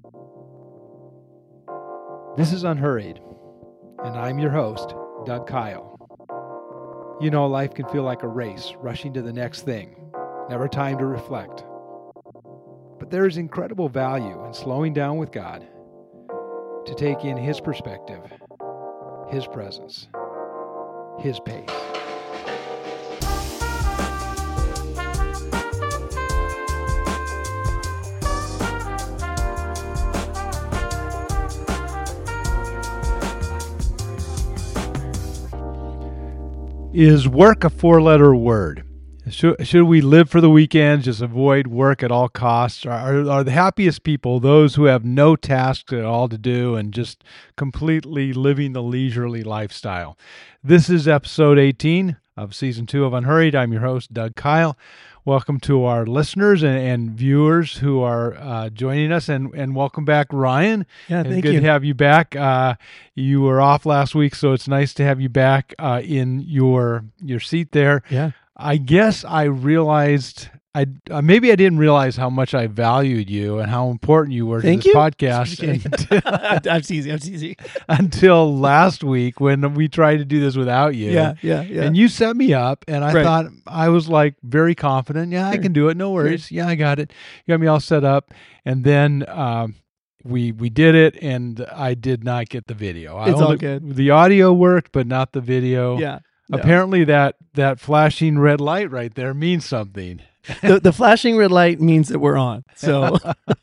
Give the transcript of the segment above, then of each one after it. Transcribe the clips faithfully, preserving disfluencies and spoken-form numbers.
This is Unhurried, and I'm your host, Doug Kyle. You know, life can feel like a race, rushing to the next thing, never time to reflect. But there is incredible value in slowing down with God to take in His perspective, His presence, His pace. Is work a four-letter word? Should, should we live for the weekend, just avoid work at all costs? Are, are the happiest people those who have no tasks at all to do and just completely living the leisurely lifestyle? This is episode eighteen of season two of Unhurried. I'm your host, Doug Kyle. Welcome to our listeners and, and viewers who are uh, joining us, and, and welcome back, Ryan. Yeah, it's thank good you. to have you back. Uh, you were off last week, so it's nice to have you back uh, in your your seat there. Yeah. I guess I realized I uh, maybe I didn't realize how much I valued you and how important you were to Thank this you. podcast until, I'm teasing. I'm teasing. until last week when we tried to do this without you. Yeah, yeah, yeah. And you set me up, and I Right. thought I was like very confident. Yeah, I Sure. can do it. No worries. Yeah, I got it. You got me all set up, and then um, we we did it, and I did not get the video. I It's all only- good. The audio worked, but not the video. yeah. No. Apparently, that that flashing red light right there means something. the, the flashing red light means that we're on. So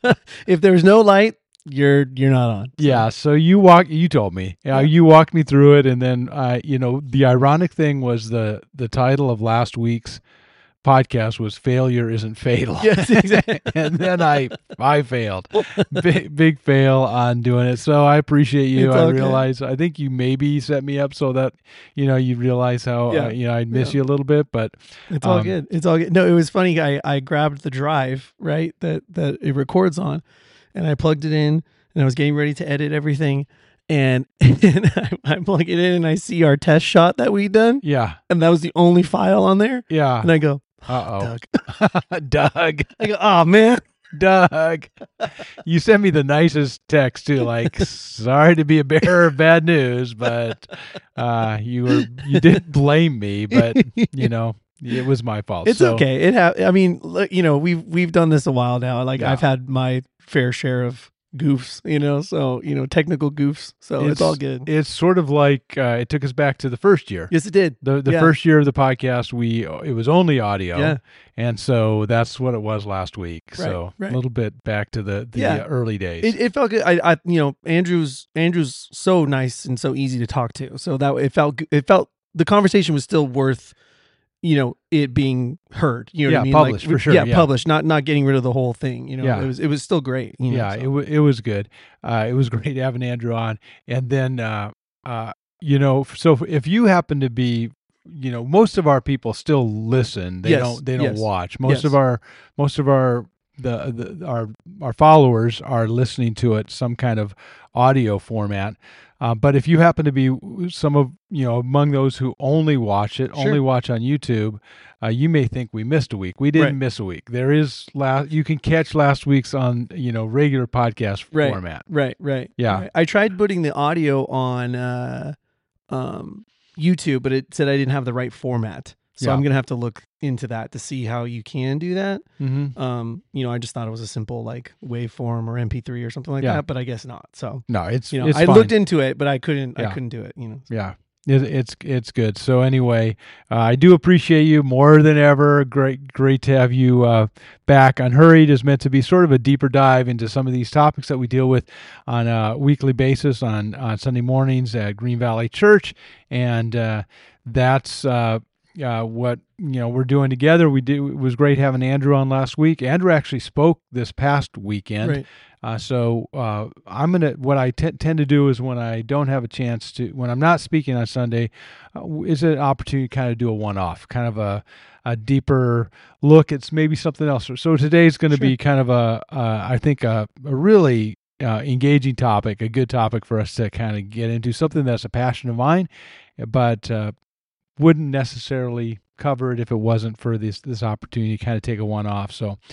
if there's no light, you're you're not on. So, Yeah. So you walk. You told me. Uh, Yeah. You walked me through it, and then uh, you know the ironic thing was the the title of last week's podcast was "Failure Isn't Fatal." Yes, exactly. And then I I failed. Big big fail on doing it. So I appreciate you. It's I all good. realize I think you maybe set me up so that you know you realize how Yeah. uh, you know I'd miss Yeah. you a little bit, but It's all Um, good. It's all good. No, it was funny. I, I grabbed the drive, right, that, that it records on, and I plugged it in, and I was getting ready to edit everything. And, and I, I plug it in, and I see our test shot that we done, yeah, and that was the only file on there. yeah. And I go, Uh Doug. oh, Doug. I go, oh, man. Doug, you sent me the nicest text too. Like, sorry to be a bearer of bad news, but uh, you were you didn't blame me, but you know it was my fault. It's So, okay. It ha- I mean, look, you know, we've we've done this a while now. Like Yeah. I've had my fair share of goofs, you know. So you know, technical goofs. So it's, all good. It's sort of like uh, it took us back to the first year. yes, it did. The the Yeah. first year of the podcast, we it was only audio, Yeah. and so that's what it was last week. Right, so right. a little bit back to the the Yeah. uh, early days. It, it felt good. I, I, you know, Andrew's Andrew's so nice and so easy to talk to. So that it felt g- it felt the conversation was still worth, you know, it being heard. You know Yeah, what I mean? published, for sure, Yeah, yeah. published. Not not getting rid of the whole thing. You know, Yeah. it was it was still great. You know, yeah, so. it w- it was good. Uh, it was great having Andrew on, and then uh, uh, you know, so if- if you happen to be, you know, most of our people still listen. They Yes, don't. They don't yes, watch. Most yes. of our most of our the, the our our followers are listening to it some kind of audio format. Uh, but if you happen to be some of you know among those who only watch it, Sure. only watch on YouTube, uh, you may think we missed a week. We didn't Right. miss a week. There is last. You can catch last week's on you know regular podcast Right. format. Right, right. Yeah. right. I tried putting the audio on uh, um, YouTube, but it said I didn't have the right format. So Yeah. I'm gonna have to look into that to see how you can do that. Mm-hmm. Um, you know, I just thought it was a simple like waveform or M P three or something like Yeah. that, but I guess not. So No, it's you know, it's I fine. looked into it, but I couldn't. Yeah. I couldn't do it. You know. Yeah, it, it's it's good. So anyway, uh, I do appreciate you more than ever. Great, great to have you uh, back. Unhurried is meant to be sort of a deeper dive into some of these topics that we deal with on a weekly basis on on Sunday mornings at Green Valley Church, and uh, that's. Uh, Uh, what you know we're doing together. We did. It was great having Andrew on last week. Andrew actually spoke this past weekend. Right. Uh, so uh, I'm gonna. What I t- tend to do is when I don't have a chance to, when I'm not speaking on Sunday, uh, is an opportunity to kind of do a one-off, kind of a a deeper look at maybe something else. So today's going to Sure. be kind of a, uh, I think a, a really uh, engaging topic, a good topic for us to kind of get into, something that's a passion of mine, but uh, wouldn't necessarily cover it if it wasn't for this this opportunity to kind of take a one off. So,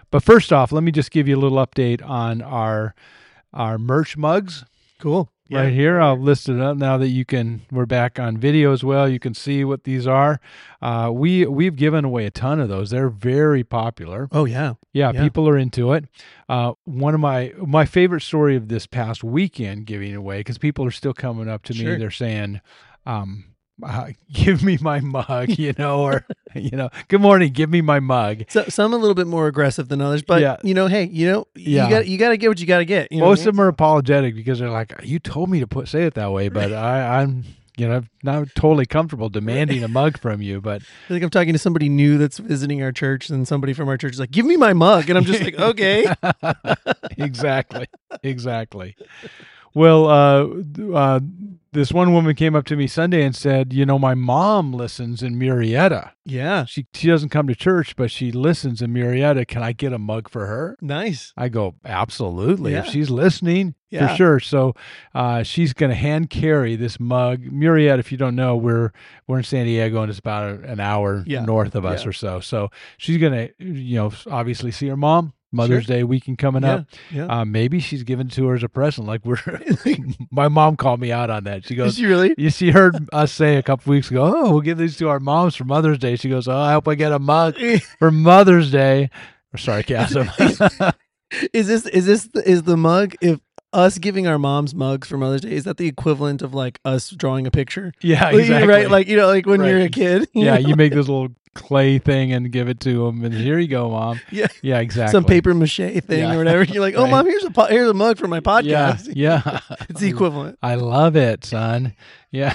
but first off, let me just give you a little update on our our merch mugs. Cool. Right Yeah. here, I'll list it up now that you can. We're back on video as well. You can see what these are. Uh, we we've given away a ton of those. They're very popular. Oh yeah. Yeah, Yeah. people are into it. Uh, one of my my favorite story of this past weekend giving away, because people are still coming up to me. Sure. They're saying, um, uh, "Give me my mug," you know, or you know, "Good morning, give me my mug." So some a little bit more aggressive than others, but Yeah. you know, hey, you know, Yeah. you got you got to get what you got to get. You know what I Most mean? of them are apologetic because they're like, "You told me to put say it that way, but I, I'm." You know, not totally comfortable demanding a mug from you, but I think I'm talking to somebody new that's visiting our church, and somebody from our church is like, "Give me my mug," and I'm just like, "Okay." exactly, exactly. Well, uh, uh, this one woman came up to me Sunday and said, "You know, my mom listens in Murrieta. Yeah. She she doesn't come to church, but she listens in Murrieta. Can I get a mug for her?" Nice. I go, absolutely. If Yeah. she's listening, Yeah. for sure. So uh, she's going to hand carry this mug. Murrieta, if you don't know, we're we're in San Diego, and it's about a, an hour Yeah. north of us Yeah. or so. So she's going to, you know, obviously see her mom. Mother's Sure. Day weekend coming Yeah. up. Yeah. Uh, maybe she's given it to her as a present. Like we're, my mom called me out on that. She Is goes, she really? you she heard us say a couple weeks ago, "Oh, we'll give these to our moms for Mother's Day." She goes, "Oh, I hope I get a mug for Mother's Day." Or sarcasm. Is this is this the, is the mug if us giving our moms mugs for Mother's Day, is that the equivalent of like us drawing a picture? Yeah, Like, exactly. Right, like you know, like when Right. you're a kid. you Yeah, know? you make this little clay thing and give it to them, and here you go, Mom. Yeah. Yeah, exactly. Some paper mache thing Yeah. or whatever. You're like, "Oh, Right. mom, here's a po- here's a mug for my Yeah, podcast." yeah. It's the equivalent. I love it, son. Yeah.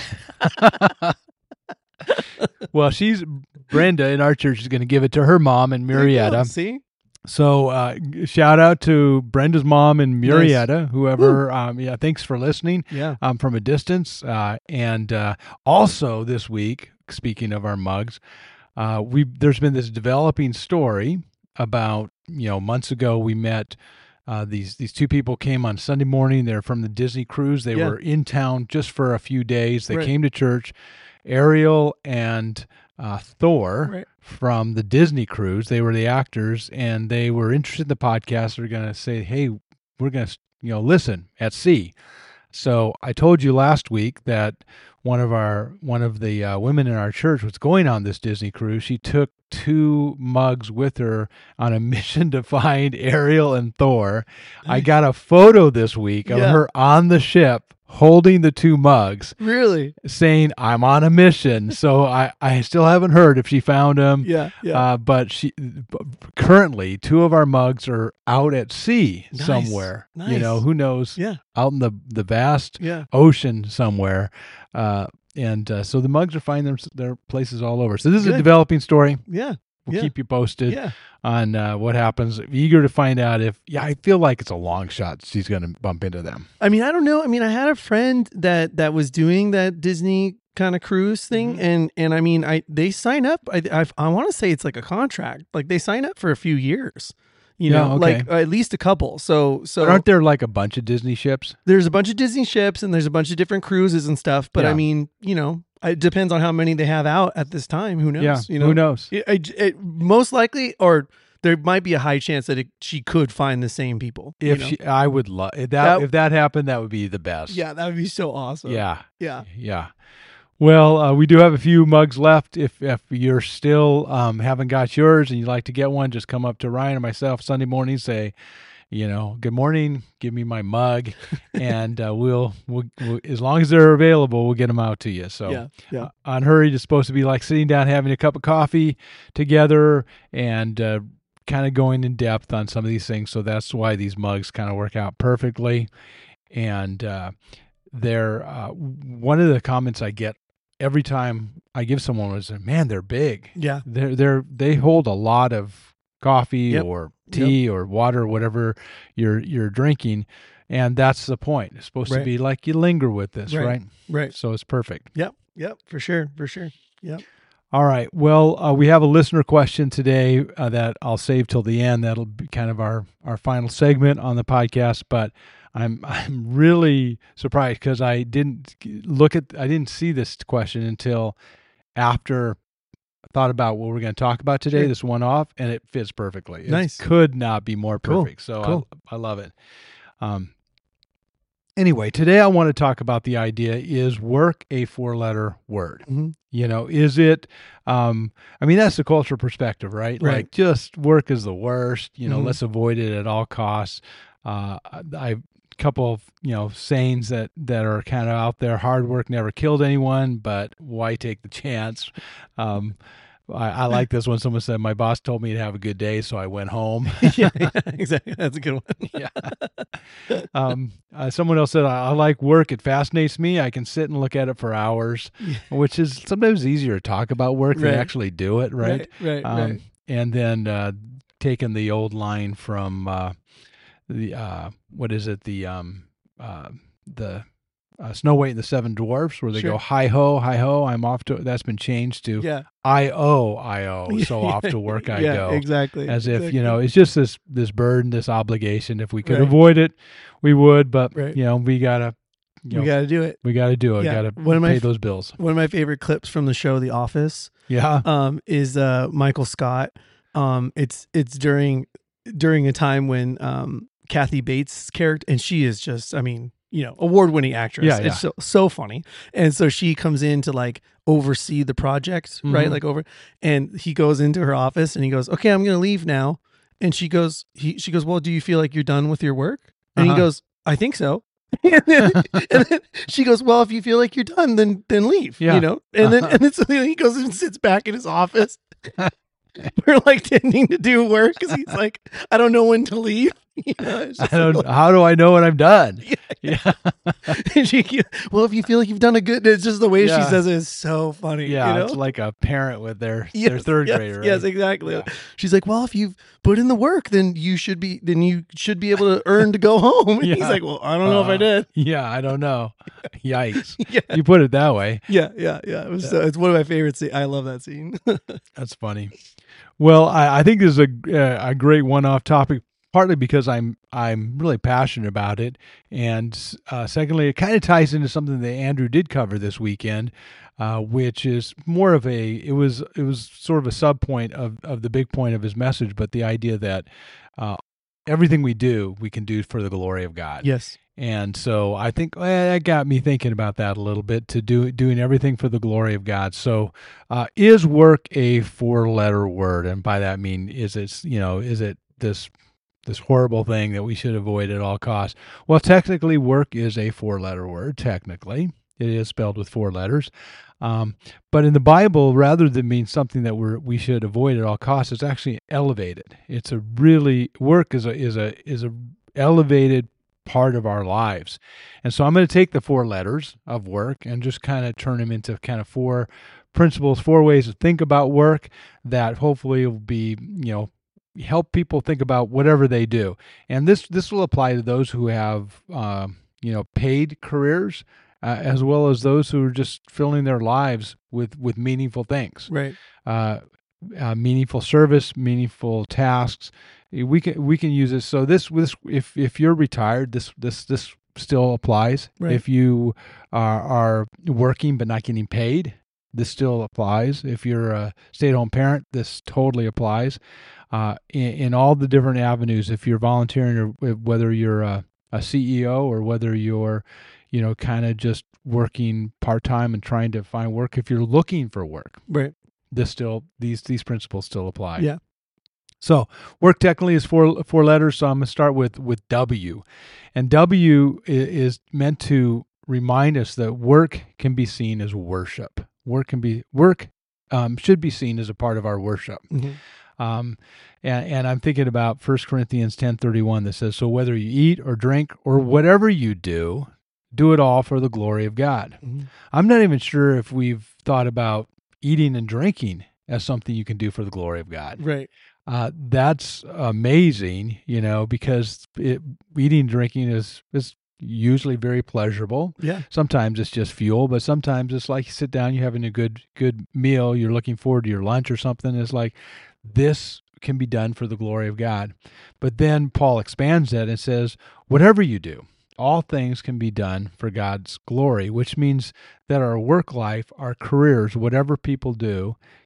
Well, she's Brenda in our church is going to give it to her mom in There you go. Murrieta. See? So uh, shout out to Brenda's mom in Murrieta, whoever. Um, yeah, thanks for listening. Yeah. Um, from a distance, uh, and uh, also this week, speaking of our mugs, uh, we there's been this developing story about you know months ago we met. Uh, these these two people came on Sunday morning. They're from the Disney cruise. They Yeah. were in town just for a few days. They Right. came to church. Ariel and uh, Thor Right. from the Disney cruise. They were the actors, and they were interested in the podcast. They're going to say, "Hey, we're going to you know listen at sea." So I told you last week that one of our one of the uh, women in our church was going on this Disney cruise. She took two mugs with her on a mission to find Ariel and Thor. I got a photo this week of Yeah. her on the ship holding the two mugs, Really? saying, "I'm on a mission." So I, I still haven't heard if she found them. Yeah. Yeah. Uh, but she currently two of our mugs are out at sea Nice. somewhere. You Nice. know, who knows? yeah. Out in the the vast Yeah. ocean somewhere. Uh, and uh, so the mugs are finding their, their places all over. So this is a Good. developing story. Yeah. We'll Yeah. keep you posted Yeah. on uh, what happens. Eager to find out if, yeah, I feel like it's a long shot she's going to bump into them. I mean, I don't know. I mean, I had a friend that that was doing that Disney kind of cruise thing, Mhm. and and I mean, I they sign up. I I, I want to say it's like a contract. Like they sign up for a few years. You Yeah, know, okay. like at least a couple. So so But aren't there like a bunch of Disney ships? there's a bunch of Disney ships and there's a bunch of different cruises and stuff. But Yeah. I mean, you know, it depends on how many they have out at this time. Who knows? Yeah, You know, who knows? It, it, it- most likely, or there might be a high chance that it, she could find the same people. you If know? she, I would love if that, That- if that happened, that would be the best. yeah, that would be so awesome. Yeah. yeah. Yeah. Well, uh, we do have a few mugs left. If if you're still um, haven't got yours and you'd like to get one, just come up to Ryan or myself Sunday morning. Say, you know, "Good morning. Give me my mug," and uh, we'll, we'll we'll as long as they're available, we'll get them out to you. So Yeah, yeah. uh, Unhurried is supposed to be like sitting down having a cup of coffee together and uh, kind of going in depth on some of these things. So that's why these mugs kind of work out perfectly. And uh, they're uh, one of the comments I get every time I give someone is, "Man, they're big. Yeah. They're they're they hold a lot of coffee Yep. or tea or water, or whatever you're you're drinking." And that's the point. It's supposed Right. to be like you linger with this, Right. right? Right. So it's perfect. Yep. Yep. For sure. For sure. Yep. All right. Well, uh, we have a listener question today uh, that I'll save till the end. That'll be kind of our, our final segment on the podcast. But I'm I'm really surprised because I didn't look at I didn't see this question until after thought about what we're going to talk about today, Sure. this one off, and it fits perfectly. It Nice. could not be more Cool. perfect. So Cool. I, I love it. Um, anyway, today I want to talk about the idea, is work a four-letter word? Mm-hmm. You know, is it, um, I mean, that's the cultural perspective, right? Right. Like, just work is the worst, you know, Mhm. let's avoid it at all costs. Uh, I, couple of, you know, sayings that, that are kind of out there. Hard work never killed anyone, but why take the chance? Um, I, I like this one. Someone said, my boss told me to have a good day, so I went home. yeah, yeah, exactly. That's a good one. yeah. Um, uh, someone else said, I, I like work. It fascinates me. I can sit and look at it for hours, Yeah. which is sometimes easier to talk about work Right. than actually do it. Right. Right. Right. Um, right. And then uh, taking the old line from uh, the, uh, what is it? The, um, uh, the, Uh, Snow White and the Seven Dwarfs, where they Sure. go, hi ho, hi ho, I'm off to, that's been changed to Yeah. I O, I O, so off to work I yeah, go. Exactly. As if, exactly. you know, it's just this, this burden, this obligation. If we could Right. avoid it, we would, but, Right. you know, we gotta, you know, we got to do it. we gotta do it, Yeah. gotta One of my pay f- those bills. One of my favorite clips from the show The Office Yeah. um, is uh, Michael Scott. Um, it's it's during during a time when um, Kathy Bates' character, and she is just, I mean, you know, award-winning actress. Yeah, yeah. It's so so funny. And so she comes in to like oversee the project, right? Mhm. Like over, and he goes into her office and he goes, "Okay, I'm going to leave now." And she goes, he she goes, "Well, do you feel like you're done with your work?" And Uh-huh. he goes, "I think so." and, then, and then she goes, "Well, if you feel like you're done, then then leave." Yeah. You know. And then and then so then he goes and sits back in his office. We're like tending to do work because he's like, I don't know when to leave. You know, it's I just don't, like- how do I know when I'm done? Yeah. Yeah. and she, well, if you feel like you've done a good, it's just the way Yeah. she says it is so funny. Yeah. you know? It's like a parent with their, Yes, their third yes, grader. Right? Yes, exactly. Yeah. She's like, well, if you've put in the work, then you should be, then you should be able to earn to go home. And Yeah. he's like, well, I don't know if I Uh, did. Yeah. I don't know. Yikes. Yeah, You put it that way. yeah, yeah, yeah. It was, uh, it's one of my favorite scenes. I love that scene. That's funny. Well, I, I think this is a uh, a great one-off topic, partly because I'm I'm really passionate about it, and uh, secondly, it kind of ties into something that Andrew did cover this weekend, uh, which is more of a it was it was sort of a sub point of of the big point of his message, but the idea that uh, everything we do we can do for the glory of God. yes. And so I think well, that got me thinking about that a little bit, to do doing everything for the glory of God. So uh, is work a four-letter word? And by that I mean, is it, you know, is it this this horrible thing that we should avoid at all costs? Well, technically, work is a four-letter word. Technically, it is spelled with four letters. Um, but in the Bible, rather than mean something that we're, we should avoid at all costs, it's actually elevated. It's a really work is a is a is a elevated part of our lives. And so I'm going to take the four letters of work and just kind of turn them into kind of four principles, four ways to think about work that hopefully will be, you know, help people think about whatever they do. And this this will apply to those who have, um, you know, paid careers, uh, as well as those who are just filling their lives with, with meaningful things. Right. Uh, uh, meaningful service, meaningful tasks. We can we can use this. So this this if if you're retired, this this this still applies. Right. If you are, are working but not getting paid, this still applies. If you're a stay-at-home parent, this totally applies. Uh, in, in all the different avenues, if you're volunteering, or whether you're a, a C E O or whether you're, you know, kind of just working part-time and trying to find work, if you're looking for work, Right. this still these these principles still apply. Yeah. So work technically is four four letters. So I'm going to start with with W, and W i- is meant to remind us that work can be seen as worship. Work can be work um, should be seen as a part of our worship. Mhm. Um, and, and I'm thinking about First Corinthians ten thirty-one that says, "So whether you eat or drink or whatever you do, do it all for the glory of God." Mhm. I'm not even sure if we've thought about eating and drinking as something you can do for the glory of God. Right. Uh, that's amazing, you know, because it, eating and drinking is, is usually very pleasurable. Yeah. Sometimes it's just fuel, but sometimes it's like you sit down, you're having a good good meal, you're looking forward to your lunch or something. It's like, this can be done for the glory of God. But then Paul expands that and says, whatever you do, all things can be done for God's glory, which means that our work life, our careers, whatever people do,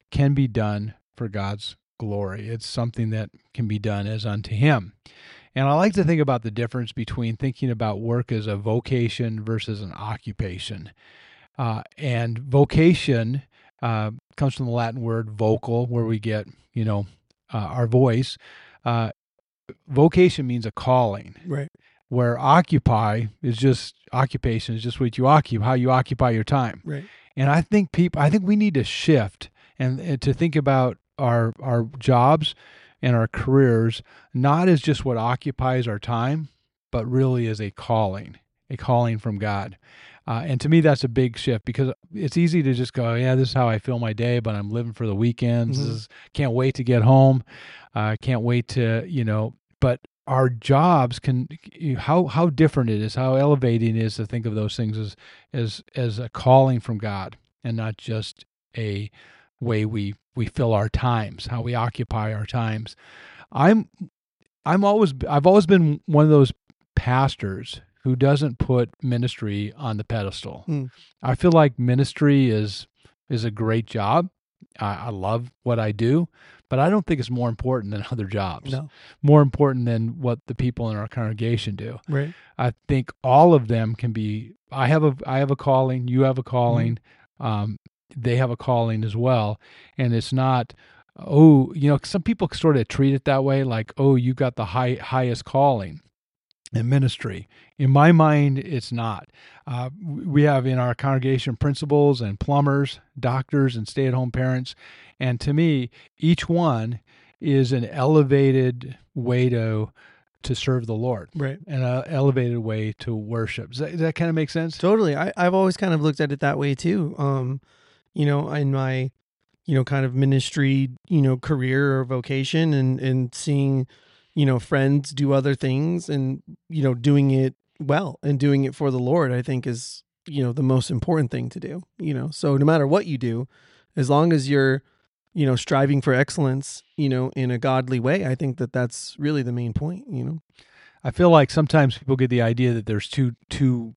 can be done for God's glory. It's something that can be done as unto Him. And I like to think about the difference between thinking about work as a vocation versus an occupation. Uh, and vocation uh, comes from the Latin word vocal, where we get, you know, uh, our voice. Uh, vocation means a calling. Right. Where occupy is just occupation is just what you occupy, how you occupy your time. Right. And I think people, I think we need to shift and, and to think about our our jobs and our careers not as just what occupies our time, but really as a calling, a calling from God. Uh, and to me, that's a big shift, because it's easy to just go, yeah, this is how I fill my day, but I'm living for the weekends. Mm-hmm. This is, can't wait to get home. I uh, can't wait to, you know, but our jobs can, how how different it is, how elevating it is to think of those things as as as a calling from God, and not just a way we we fill our times, how we occupy our times. I'm I'm always I've always been one of those pastors who doesn't put ministry on the pedestal. Mm. I feel like ministry is is a great job. I, I love what I do, but I don't think it's more important than other jobs. No. More important than what the people in our congregation do. Right. I think all of them can be. I have a I have a calling. You have a calling. Mm-hmm. Um, they have a calling as well, and it's not. Oh, you know, some people sort of treat it that way, like, oh, you got the high highest calling in ministry. In my mind, it's not. Uh, we have in our congregation principals and plumbers, doctors, and stay-at-home parents. And to me, each one is an elevated way to to serve the Lord. Right. And an elevated way to worship. Does that, does that kind of make sense? Totally. I, I've always kind of looked at it that way too. Um, you know, in my, you know, kind of ministry, you know, career or vocation, and, and seeing, you know, friends do other things and, you know, doing it well and doing it for the Lord, I think is, you know, the most important thing to do, you know. So no matter what you do, as long as you're, you know, striving for excellence, you know, in a godly way, I think that that's really the main point, you know. I feel like sometimes people get the idea that there's two two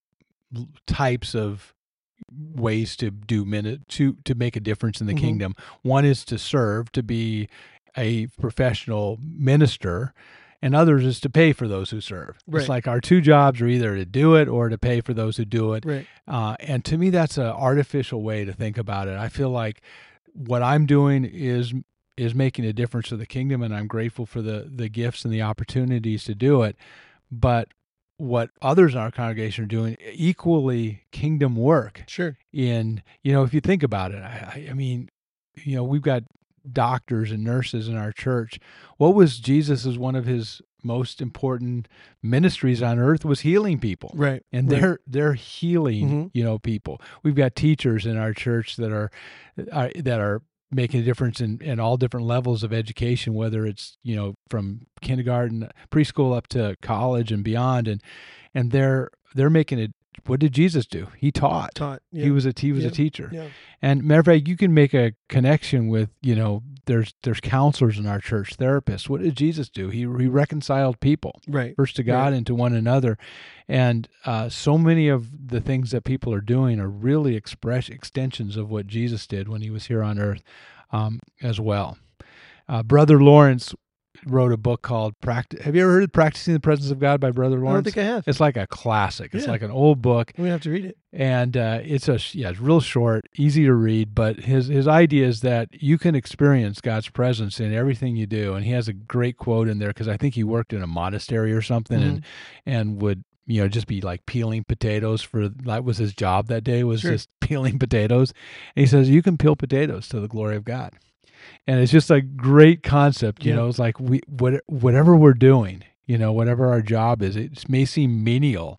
types of ways to do minute to to make a difference in the Mm-hmm. kingdom. One is to serve, to be a professional minister, and others is to pay for those who serve. Right. It's like our two jobs are either to do it or to pay for those who do it. Right. Uh, and to me, that's an artificial way to think about it. I feel like what I'm doing is is making a difference for the kingdom, and I'm grateful for the the gifts and the opportunities to do it. But what others in our congregation are doing, equally kingdom work. Sure. In, you know, if you think about it, I, I mean, you know, we've got doctors and nurses in our church. What was Jesus as one of his most important ministries on earth was healing people. Right. And right. they're they're healing, mm-hmm. you know, people. We've got teachers in our church that are, are that are making a difference in, in all different levels of education, whether it's, you know, from kindergarten, preschool up to college and beyond. And and they're they're making it. What did Jesus do? He taught. Taught. Yeah. He was a he was yeah. a teacher. Yeah. And matter of fact, you can make a connection with, you know, there's there's counselors in our church, therapists. What did Jesus do? He he reconciled people, right, first to God right. and to one another. And uh, so many of the things that people are doing are really express extensions of what Jesus did when he was here on earth, um, as well. Uh, Brother Lawrence wrote a book called Practice. Have you ever heard of Practicing the Presence of God by Brother Lawrence? I don't think I have. It's like a classic. It's Yeah. like an old book. We have to read it. And uh, it's a yeah, it's real short, easy to read. But his his idea is that you can experience God's presence in everything you do. And he has a great quote in there, because I think he worked in a monastery or something, Mhm. and and would, you know, just be like peeling potatoes for, that was his job that day, was Sure. just peeling potatoes. And he says you can peel potatoes to the glory of God. And it's just a great concept, you Yeah. know. It's like we what whatever we're doing, you know, whatever our job is, it may seem menial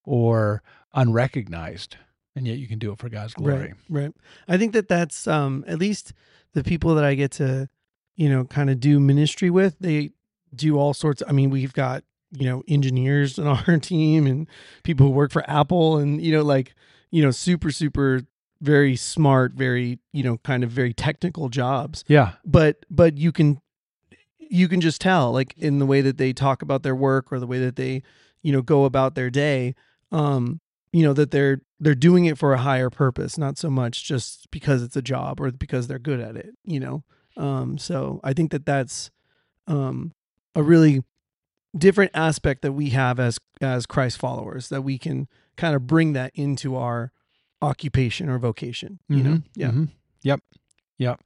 or unrecognized, and yet you can do it for God's glory. Right, right. I think that that's um, at least the people that I get to, you know, kind of do ministry with. They do all sorts. I mean, we've got, you know, engineers on our team and people who work for Apple, and you know, like, you know, super, super, very smart, very, you know, kind of very technical jobs. Yeah, But but you can you can just tell, like, in the way that they talk about their work or the way that they, you know, go about their day. Um, you know, that they're they're doing it for a higher purpose, not so much just because it's a job or because they're good at it, you know. Um, so I think that that's um, a really different aspect that we have as as Christ followers, that we can kind of bring that into our occupation or vocation, you Mm-hmm. know. Yeah. Mm-hmm. Yep. Yep.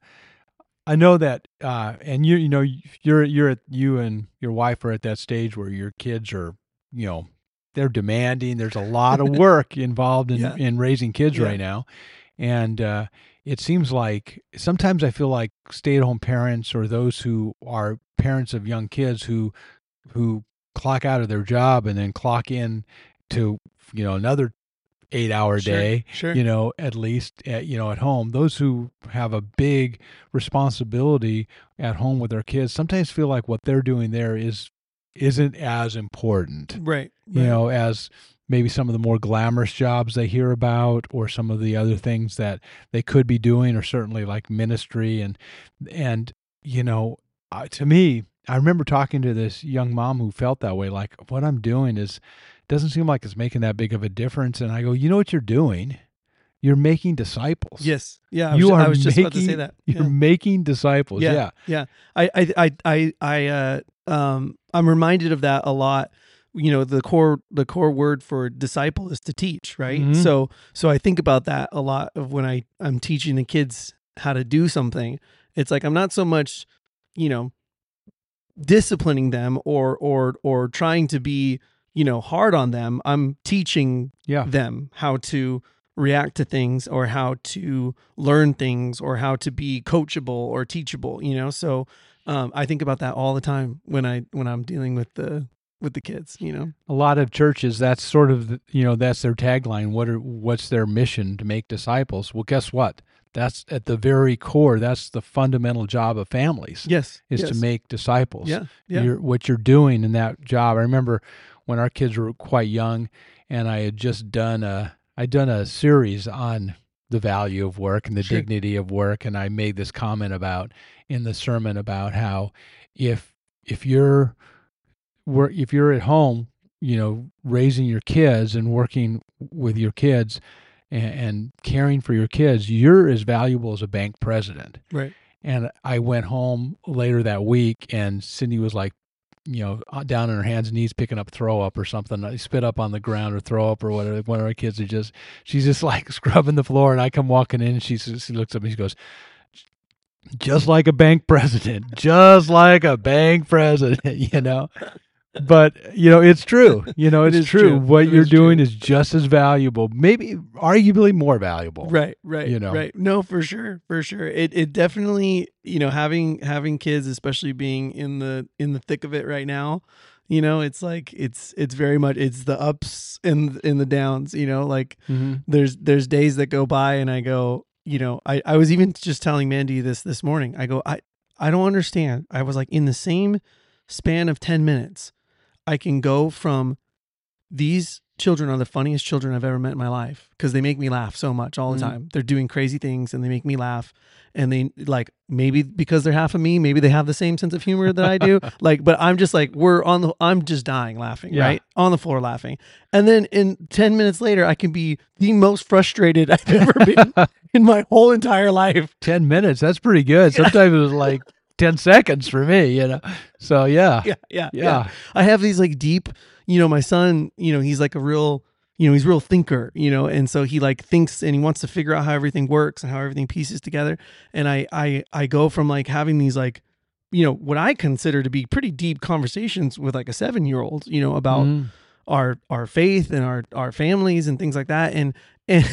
I know that, uh, and you you know you're you're at you and your wife are at that stage where your kids are, you know, they're demanding. There's a lot of work involved in Yeah. in raising kids Yeah. right now, and uh, it seems like sometimes I feel like stay-at-home parents or those who are parents of young kids who who clock out of their job and then clock in to, you know, another eight hour Sure, day, sure. you know, at least at, you know, at home, those who have a big responsibility at home with their kids sometimes feel like what they're doing there is isn't as important, Right. you right. know, as maybe some of the more glamorous jobs they hear about, or some of the other things that they could be doing, or certainly like ministry. And, and, you know, uh, to me, I remember talking to this young mom who felt that way, like what I'm doing is, doesn't seem like it's making that big of a difference. And I go, you know what you're doing? You're making disciples. Yes. Yeah. I was, You ju- are I was just making, about to say that. You're Yeah. making disciples. Yeah. Yeah. Yeah. I, I, I, I, I, uh, um, I'm reminded of that a lot. You know, the core, the core word for disciple is to teach, right? Mhm. So, so I think about that a lot of when I, I'm teaching the kids how to do something. It's like, I'm not so much, you know, disciplining them or, or, or trying to be, you know, hard on them. I'm teaching Yeah. them how to react to things, or how to learn things, or how to be coachable or teachable, you know? So, um, I think about that all the time when I, when I'm dealing with the, with the kids, you know? A lot of churches, that's sort of, the, you know, that's their tagline. What are, what's their mission? To make disciples. Well, guess what? That's at the very core. That's the fundamental job of families. Yes. Is yes. to make disciples. Yeah. Yeah. You're, what you're doing in that job. I remember when our kids were quite young, and I had just done a, I'd done a series on the value of work and the Sure. dignity of work, and I made this comment about in the sermon about how if if you're work if you're at home, you know, raising your kids and working with your kids and, and caring for your kids, you're as valuable as a bank president. Right. And I went home later that week, and Cindy was like, you know, down on her hands and knees picking up throw up or something. I spit up on the ground or throw up or whatever. One of our kids are just, she's just like scrubbing the floor, and I come walking in, and she, she looks up and she goes, just like a bank president, just like a bank president, you know. But, you know, it's true. You know, It it's is true. true. What It you're is doing true. is just as valuable, maybe arguably more valuable. Right, right, You know. right. No, for sure, for sure. It it definitely, you know, having having kids, especially being in the in the thick of it right now, you know, it's like it's it's very much it's the ups and and the downs. You know, like Mm-hmm. there's there's days that go by and I go, you know, I I was even just telling Mandy this this morning. I go, I I don't understand. I was like, in the same span of ten minutes, I can go from these children are the funniest children I've ever met in my life because they make me laugh so much all the Mhm. time. They're doing crazy things and they make me laugh. And they like, maybe because they're half of me, maybe they have the same sense of humor that I do. Like, but I'm just like, we're on the, I'm just dying laughing, Yeah. right? On the floor laughing. And then in ten minutes later, I can be the most frustrated I've ever been in my whole entire life. ten minutes, that's pretty good. Sometimes it was like ten seconds for me, you know. So, yeah. Yeah, yeah, yeah. Yeah. I have these like deep, you know, my son, you know, he's like a real, you know, he's a real thinker, you know, and so he like thinks and he wants to figure out how everything works and how everything pieces together. And I, I, I go from like having these like, you know, what I consider to be pretty deep conversations with like a seven year old, you know, about Mhm. our, our faith and our, our families and things like that. And, and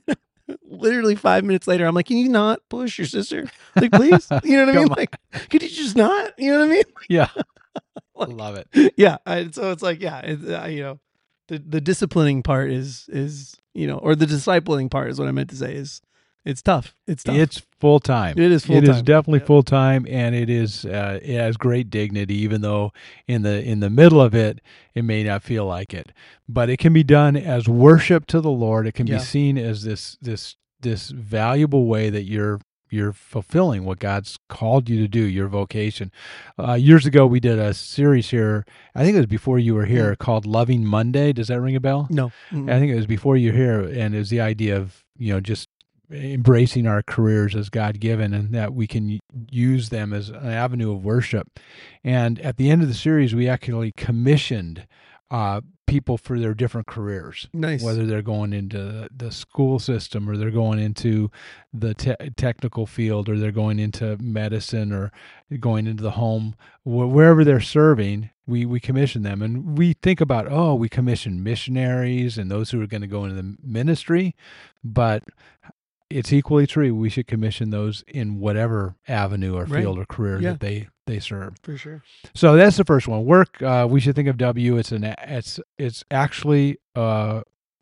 literally five minutes later, I'm like, can you not push your sister? Like, please, you know what I mean? Come on. Like, could you just not, you know what I mean? Yeah. Like- Love it. yeah. I, so it's like, yeah, it's, uh, you know, the, the disciplining part is, is, you know, or the discipling part is what I meant to say is it's tough. It's tough. It's full time. It is It is full-time. definitely Yep. full time, and it is uh, it has great dignity. Even though in the in the middle of it, it may not feel like it, but it can be done as worship to the Lord. It can Yeah. be seen as this this this valuable way that you're you're fulfilling what God's called you to do, your vocation. Uh, years ago, we did a series here. I think it was before you were here, called Loving Monday. Does that ring a bell? No. Mm-mm. I think it was before you were here, and it was the idea of, you know, just embracing our careers as God-given, and that we can use them as an avenue of worship. And at the end of the series, we actually commissioned uh, people for their different careers. Nice. Whether they're going into the school system, or they're going into the te- technical field, or they're going into medicine, or going into the home, wh- wherever they're serving, we, we commission them. And we think about, oh, we commission missionaries and those who are going to go into the ministry, but it's equally true. We should commission those in whatever avenue or field Right. or career Yeah. that they, they serve. For sure. So that's the first one. Work. Uh, we should think of W. It's an. It's it's actually uh,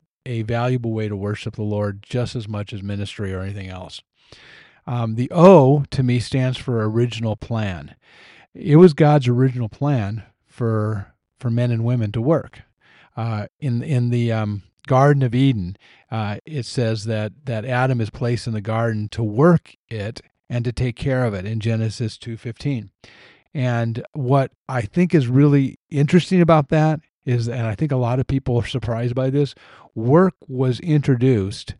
a valuable way to worship the Lord just as much as ministry or anything else. Um, the O to me stands for original plan. It was God's original plan for for men and women to work. Uh, in in the um, Garden of Eden, uh, it says that that Adam is placed in the garden to work it and to take care of it in Genesis two fifteen. And what I think is really interesting about that is, and I think a lot of people are surprised by this, work was introduced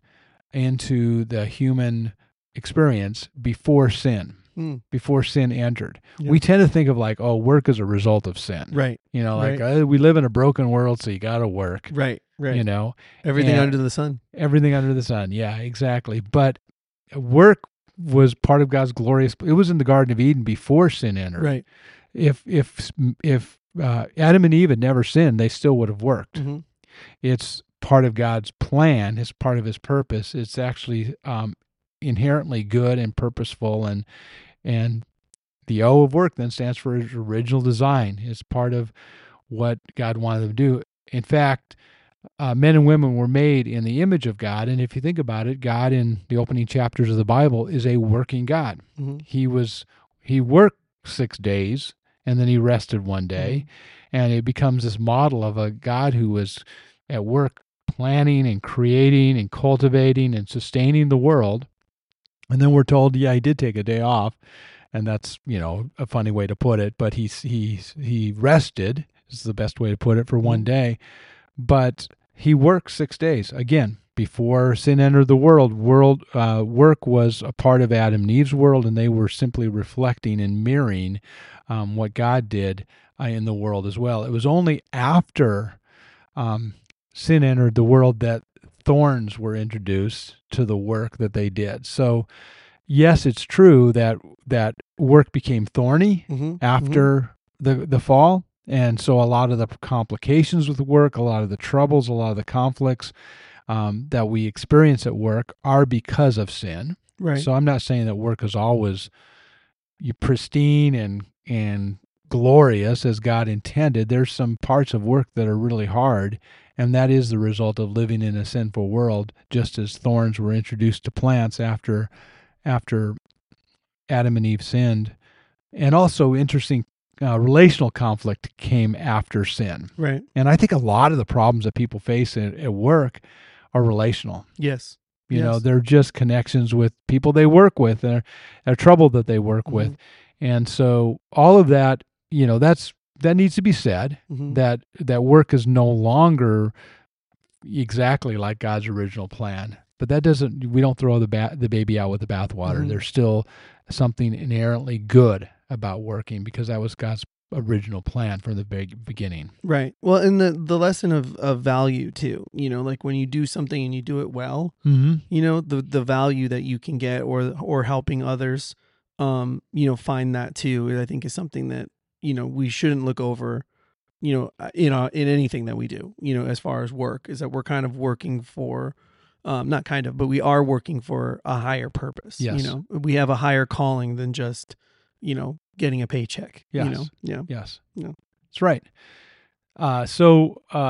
into the human experience before sin, Mm. before sin entered. Yeah. We tend to think of like, oh, work is a result of sin. Right. You know, like Right. uh, we live in a broken world, so you got to work. Right. Right. You know, Everything and- under the sun. everything under the sun. Yeah, exactly. But work was part of God's glorious. It was in the Garden of Eden before sin entered. Right. If if if uh, Adam and Eve had never sinned, they still would have worked. Mm-hmm. It's part of God's plan. It's part of His purpose. It's actually um, inherently good and purposeful, and and the O of work then stands for His original design. It's part of what God wanted them to do. In fact, uh, men and women were made in the image of God, and if you think about it, God in the opening chapters of the Bible is a working God. Mm-hmm. He was he worked six days, and then He rested one day, and it becomes this model of a God who was at work planning and creating and cultivating and sustaining the world. And then we're told, yeah, He did take a day off, and that's, you know, a funny way to put it, but he he he rested is the best way to put it for one day. But He worked six days. Again, before sin entered the world, world uh, work was a part of Adam and Eve's world, and they were simply reflecting and mirroring um, what God did uh, in the world as well. It was only after um, sin entered the world that thorns were introduced to the work that they did. So, yes, it's true that that work became thorny Mm-hmm. after the the fall. And so a lot of the complications with work, a lot of the troubles, a lot of the conflicts um, that we experience at work are because of sin. Right. So I'm not saying that work is always pristine and and glorious as God intended. There's some parts of work that are really hard, and that is the result of living in a sinful world, just as thorns were introduced to plants after after Adam and Eve sinned. And also interesting uh, relational conflict came after sin. Right. And I think a lot of the problems that people face at, at work are relational. Yes. You Yes. know, they're just connections with people they work with, and they're trouble that they work Mhm. with. And so all of that, you know, that's that needs to be said, Mhm. that that work is no longer exactly like God's original plan. But that doesn't, we don't throw the ba- the baby out with the bathwater. Mhm. There's still something inherently good about working because that was God's original plan from the very beginning. Right. Well, and the the lesson of, of value too, you know, like when you do something and you do it well, Mm-hmm. you know, the the value that you can get, or or helping others, um, you know, find that too, I think is something that, you know, we shouldn't look over, you know, uh, in uh, in anything that we do, you know, as far as work, is that we're kind of working for, um, not kind of, but we are working for a higher purpose. Yes. You know, we have a higher calling than just, you know, getting a paycheck. Yes. You know, yeah. Yes. Yeah. That's right. Uh, so uh,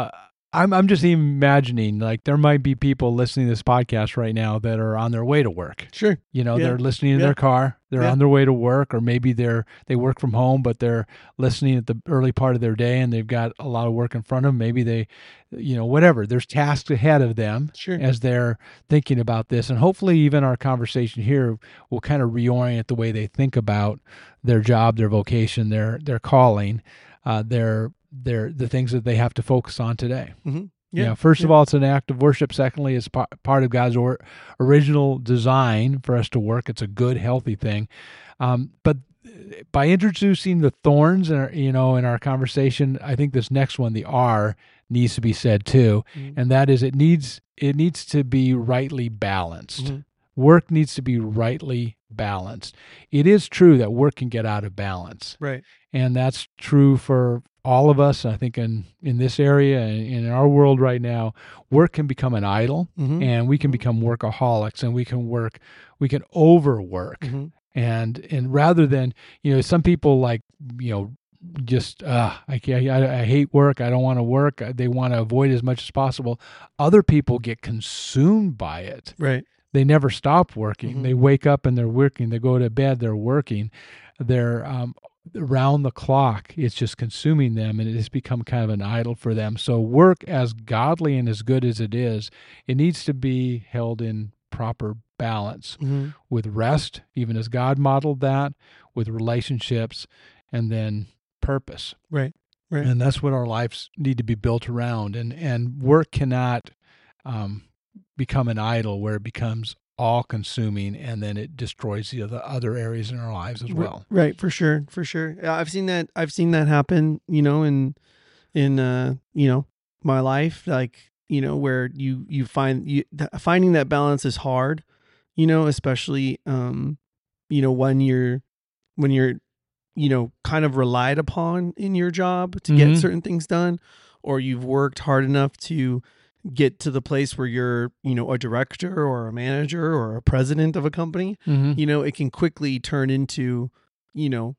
I'm I'm just even imagining, like, there might be people listening to this podcast right now that are on their way to work. Sure. You know, Yeah. they're listening in Yeah. their car, they're Yeah. on their way to work, or maybe they're they work from home, but they're listening at the early part of their day and they've got a lot of work in front of them. Maybe they, you know, whatever. There's tasks ahead of them Sure. as they're thinking about this. And hopefully even our conversation here will kind of reorient the way they think about their job, their vocation, their their calling, uh, their their the things that they have to focus on today. Mm-hmm. Yeah. Yeah. First yeah. of all, it's an act of worship. Secondly, it's pa- part of God's or- original design for us to work. It's a good, healthy thing. Um, but by introducing the thorns in our, you know, in our conversation, I think this next one, the R, needs to be said too, Mhm. and that is it needs it needs to be rightly balanced. Mhm. Work needs to be rightly balanced. It is true that work can get out of balance. Right. And that's true for all of us. I think in, in this area and in our world right now, work can become an idol, Mhm. and we can become workaholics, and we can work, we can overwork. Mhm. And, and rather than, you know, some people like, you know, just, uh, I can't, I, I hate work. I don't want to work. They want to avoid as much as possible. Other people get consumed by it. Right. They never stop working. Mhm. They wake up and they're working. They go to bed, they're working. They're um, around the clock. It's just consuming them, and it has become kind of an idol for them. So work, as godly and as good as it is, it needs to be held in proper balance Mhm. with rest, even as God modeled that, with relationships, and then purpose. Right. Right. And that's what our lives need to be built around. And and work cannot um, become an idol where it becomes all consuming and then it destroys the other, other areas in our lives as well. Right. For sure. For sure. Yeah, I've seen that. I've seen that happen, you know, in, in, uh, you know, my life, like, you know, where you, you find you th- finding that balance is hard, you know, especially, um, you know, when you're, when you're, you know, kind of relied upon in your job to Mhm. get certain things done, or you've worked hard enough to get to the place where you're, you know, a director or a manager or a president of a company, Mm-hmm. you know, it can quickly turn into, you know,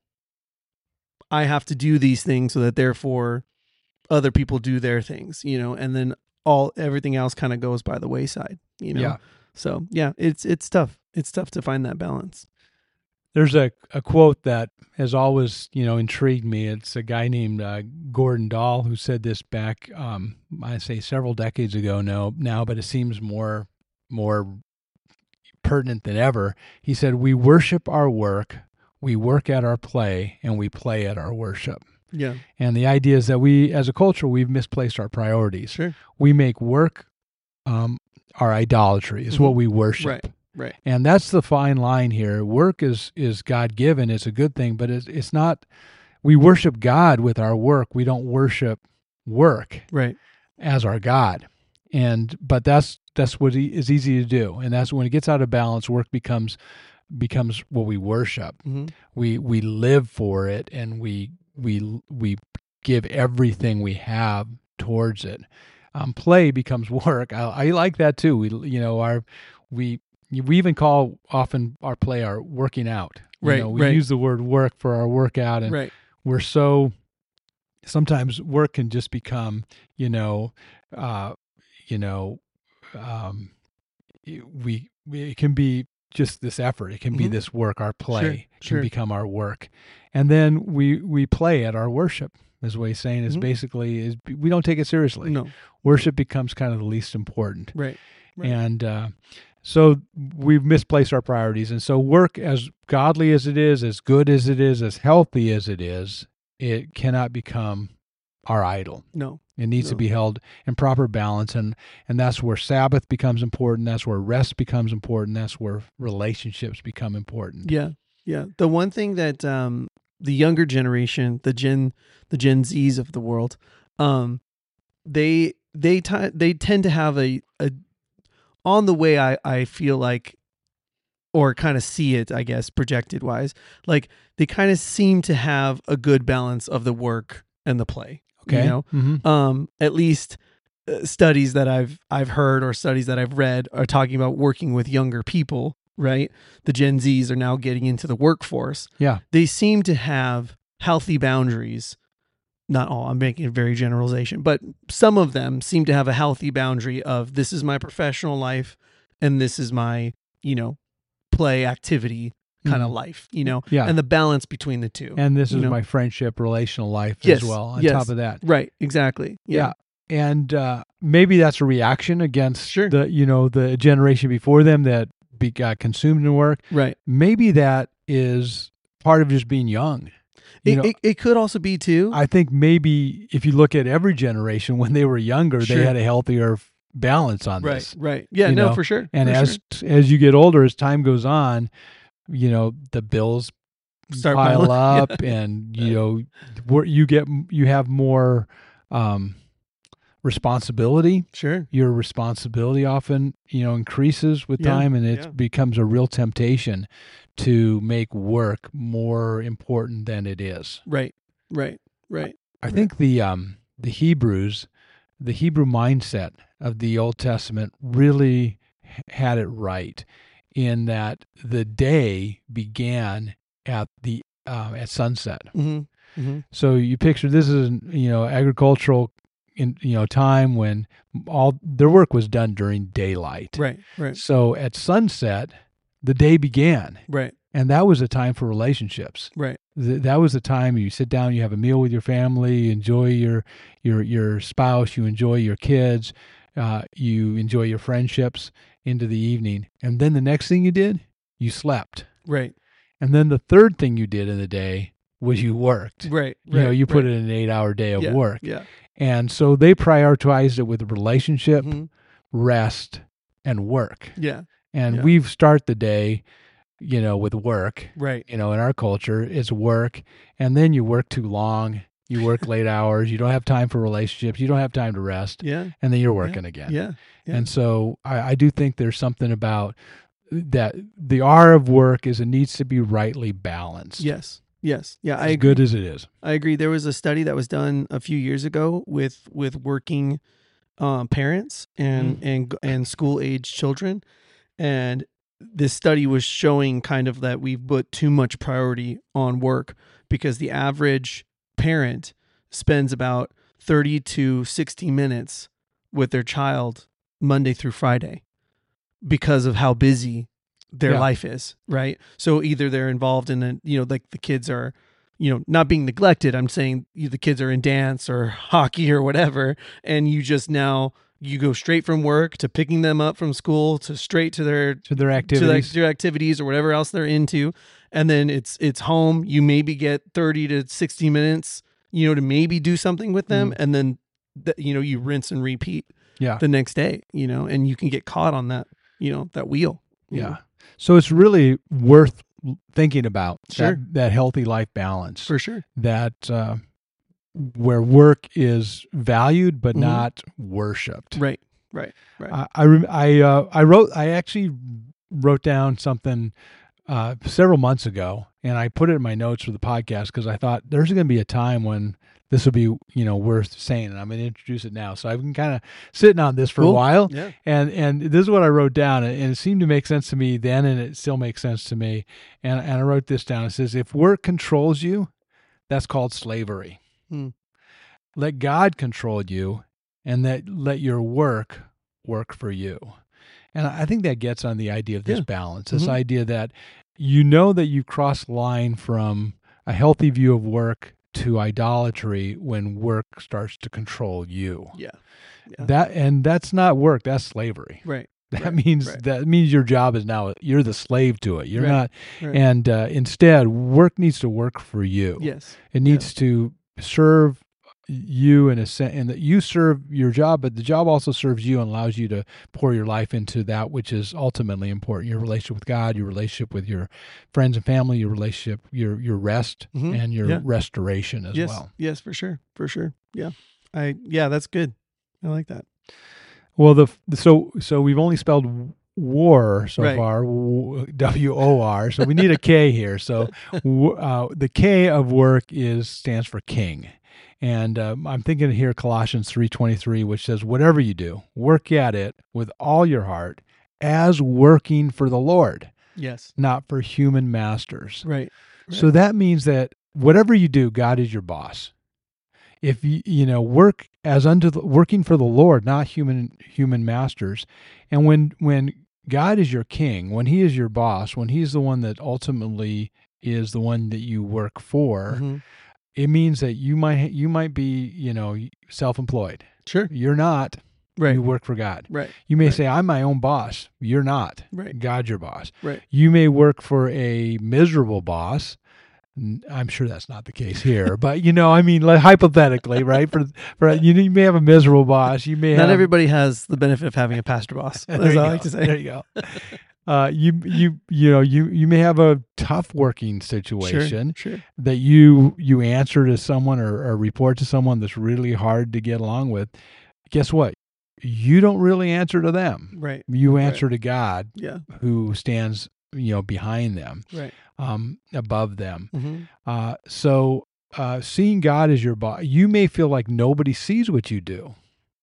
I have to do these things so that therefore other people do their things, you know, and then all, everything else kind of goes by the wayside, you know? Yeah. So yeah, it's, it's tough. It's tough to find that balance. There's a, a quote that has always, you know, intrigued me. It's a guy named uh, Gordon Dahl who said this back, um, I say several decades ago now, now, but it seems more, more pertinent than ever. He said, "We worship our work, we work at our play, and we play at our worship." Yeah. And the idea is that we, as a culture, we've misplaced our priorities. Sure. We make work um, our idolatry. It's Mhm. what we worship. Right. Right. And that's the fine line here. Work is is God given. It's a good thing, but it's it's not. We worship God with our work. We don't worship work Right. as our God. And but that's that's what is easy to do. And that's when it gets out of balance. Work becomes becomes what we worship. Mm-hmm. We we live for it, and we we we give everything we have towards it. Um, play becomes work. I, I like that too. We you know our we. We even call often our play our working out. You Right, know, we right. use the word work for our workout, and Right. we're so sometimes work can just become, you know, uh, you know, um, we, we it can be just this effort. It can be Mhm. this work. Our play Sure, can sure. become our work, and then we we play at our worship. Is what he's saying. Is Mhm. basically is we don't take it seriously. No. Worship becomes kind of the least important. Right. Right. And uh, so we've misplaced our priorities. And so work, as godly as it is, as good as it is, as healthy as it is, it cannot become our idol. No. It needs to No. be held in proper balance. And, and that's where Sabbath becomes important. That's where rest becomes important. That's where relationships become important. Yeah. Yeah. The one thing that um, the younger generation, the Gen, the Gen Zs of the world, um, they they t- they tend to have a, a on the way I, I feel like, or kind of see it, I guess, projected wise, like they kind of seem to have a good balance of the work and the play. Okay. You know, Mhm. um, at least uh, studies that I've I've heard or studies that I've read are talking about working with younger people. Right, the Gen Zs are now getting into the workforce. Yeah. They seem to have healthy boundaries not all, I'm making a very generalization, but some of them seem to have a healthy boundary of this is my professional life and this is my, you know, play activity kind of Mhm. life, you know, Yeah. and the balance between the two. And this you is know? my friendship, relational life Yes, as well, on yes. top of that. Right, exactly. Yeah. Yeah. And uh, maybe that's a reaction against Sure. the, you know, the generation before them that be, got consumed in work. Right. Maybe that is part of just being young. You It, know, it, it could also be too. I think maybe if you look at every generation, when they were younger, Sure. they had a healthier f- balance on Right, this. right. Yeah, you no, know, for sure. And for as sure. as you get older, as time goes on, you know, the bills Start pile piling- up, and you know, where you get you have more um, responsibility. Sure. Your responsibility often, you know, increases with Yeah, time, and it yeah. becomes a real temptation to make work more important than it is. Right, right, right. I Right. think the um, the Hebrews, the Hebrew mindset of the Old Testament really h- had it right in that the day began at the uh, at sunset. Mm-hmm. Mm-hmm. So you picture this is, you know, agricultural in, you know, time when all their work was done during daylight. Right, right, So at sunset, the day began, right, and that was a time for relationships. right. Th- that was the time you sit down, you have a meal with your family, you enjoy your your your spouse, you enjoy your kids, uh, you enjoy your friendships into the evening, and then the next thing you did, you slept, Right, and then the third thing you did in the day was you worked. right, You know, right, you put right. in an eight-hour day of yeah, work, Yeah. and so they prioritized it with relationship, Mhm. rest, and work. Yeah. And Yeah. we start the day, you know, with work. Right. You know, in our culture, it's work, and then you work too long. You work late hours. You don't have time for relationships. You don't have time to rest, Yeah. and then you're working again. Yeah. Yeah. And so I, I do think there's something about that. The R of work is it needs to be rightly balanced. Yes. Yes. Yeah. I as agree. good as it is. I agree. There was a study that was done a few years ago with with working um, parents and Mm. and and school age children, and this study was showing kind of that we've put too much priority on work because the average parent spends about thirty to sixty minutes with their child Monday through Friday because of how busy their Yeah. life is, right? So either they're involved in a, you know, like the kids are, you know, not being neglected. I'm saying you, the kids are in dance or hockey or whatever, and you just now you go straight from work to picking them up from school to straight to their To their to activities. their, their activities or whatever else they're into, and then it's it's home. You maybe get thirty to sixty minutes, you know, to maybe do something with them, Mm. and then th- you know you rinse and repeat yeah. the next day, you know, and you can get caught on that, you know, that wheel. you Yeah. know. So it's really worth thinking about Sure. that, that healthy life balance. For sure. That uh, where work is valued but Mhm. not worshipped. Right. Right. Right. I I rem- I, uh, I wrote I actually wrote down something uh, several months ago, and I put it in my notes for the podcast because I thought there's going to be a time when this will be, you know, worth saying, and I'm going to introduce it now. So I've been kind of sitting on this for a Cool. while, Yeah. and and this is what I wrote down, and it seemed to make sense to me then, and it still makes sense to me. And and I wrote this down. It says, if work controls you, that's called slavery. Hmm. Let God control you, and that let your work work for you. And I think that gets on the idea of this Yeah. balance, this Mhm. idea that you know that you cross the line from a healthy view of work to idolatry when work starts to control you. Yeah. Yeah. That and that's not work, that's slavery. Right. That Right, means right. that means your job is now you're the slave to it. You're Right, not right. and uh, instead work needs to work for you. Yes. It needs to serve you in a sense, and that you serve your job, but the job also serves you and allows you to pour your life into that which is ultimately important: your relationship with God, your relationship with your friends and family, your relationship, your your rest, Mhm. and your Yeah. restoration as Yes. well. Yes. For sure. For sure. Yeah. I. Yeah. That's good. I like that. Well, the so so we've only spelled war so Right. far, W O R. So we need a K here. So w- uh, the K of work is stands for king. And um, I'm thinking here Colossians three twenty-three, which says, whatever you do, work at it with all your heart as working for the Lord, Yes. not for human masters. Right. So that means that whatever you do, God is your boss. if you you know work as unto the, working for the Lord, not human human masters. And when when God is your king, when he is your boss, when he's the one that ultimately is the one that you work for, Mm-hmm. it means that you might you might be, you know, self-employed. Sure. You're not. Right. You work for God. Right. You may right. say, I'm my own boss. You're not. Right. God's your boss. Right. You may work for a miserable boss. I'm sure that's not the case here, but you know, I mean, like, hypothetically, right? For for you, know, you may have a miserable boss. You may not have, everybody has the benefit of having a pastor boss. As I you like go. to say. There you go. Uh, you you you know you you may have a tough working situation Sure, sure. that you you answer to someone or, or report to someone that's really hard to get along with. Guess what? You don't really answer to them. Right. You answer right. to God, yeah. who stands you know behind them, right, um, above them. mm-hmm. Uh, so uh, seeing God as your boss, you may feel like nobody sees what you do.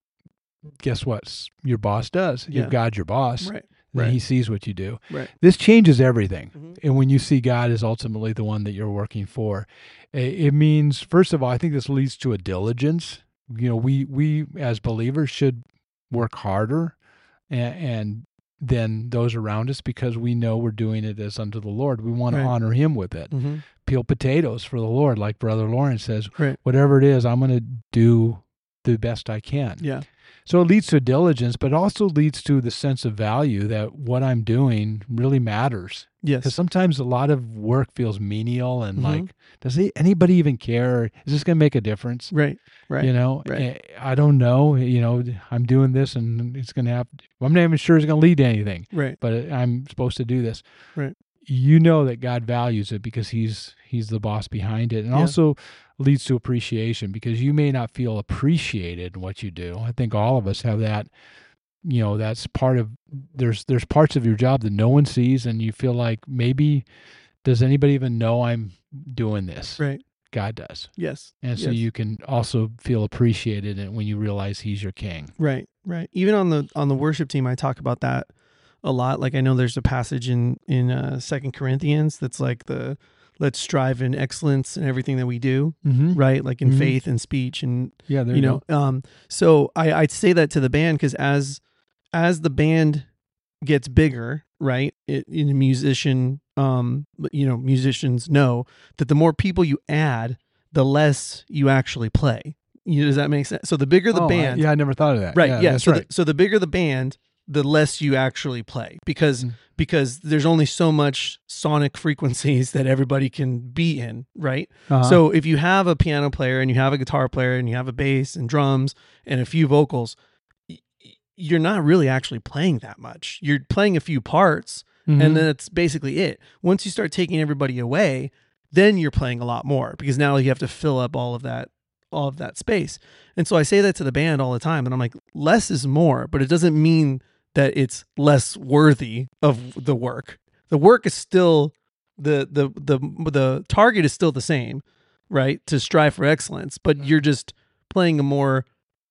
Guess what? Your boss does. Yeah. If God's your boss, right. then right. he sees what you do. Right. This changes everything. Mm-hmm. And when you see God as ultimately the one that you're working for, it means, first of all, I think this leads to a diligence. You know, we, we as believers should work harder and, and than those around us, because we know we're doing it as unto the Lord. We want Right. to honor him with it. Mm-hmm. Peel potatoes for the Lord, like Brother Lawrence says. Right. Whatever it is, I'm going to do the best I can. Yeah. So it leads to diligence, but also leads to the sense of value that what I'm doing really matters. Yes. Because sometimes a lot of work feels menial and Mhm. like, does he, anybody even care? Is this going to make a difference? Right. Right. You know, Right. Eh, I don't know. You know, I'm doing this and it's going to have, I'm not even sure it's going to lead to anything, Right. but I'm supposed to do this. Right. You know that God values it because he's, he's the boss behind it. And Yeah. also leads to appreciation, because you may not feel appreciated in what you do. I think all of us have that, you know, that's part of, there's, there's parts of your job that no one sees, and you feel like, maybe, does anybody even know I'm doing this? Right. God does. Yes. And so yes. you can also feel appreciated when you realize he's your king. Right. Right. Even on the, on the worship team, I talk about that a lot. Like, I know there's a passage in, in uh Second Corinthians that's like the, let's strive in excellence in everything that we do, Mm-hmm. right? Like in Mhm. faith and speech and, Yeah, there you you know, go. um, so I, I'd say that to the band, because as, as the band gets bigger, right, it, in a musician, um, you know, musicians know that the more people you add, the less you actually play. You know, does that make sense? So the bigger the Oh, I- band, yeah, I never thought of that. right? Yeah, Yeah. that's so, right. the, so the bigger the band, the less you actually play, because Mm. because there's only so much sonic frequencies that everybody can be in, right? Uh-huh. So if you have a piano player and you have a guitar player and you have a bass and drums and a few vocals, y- y- you're not really actually playing that much. You're playing a few parts, Mhm. and then that's basically it. Once you start taking everybody away, then you're playing a lot more, because now you have to fill up all of that all of that space. And so I say that to the band all the time, and I'm like, less is more, but it doesn't mean that it's less worthy of the work. The work is still the the the the target is still the same, right? To strive for excellence, but you're just playing a more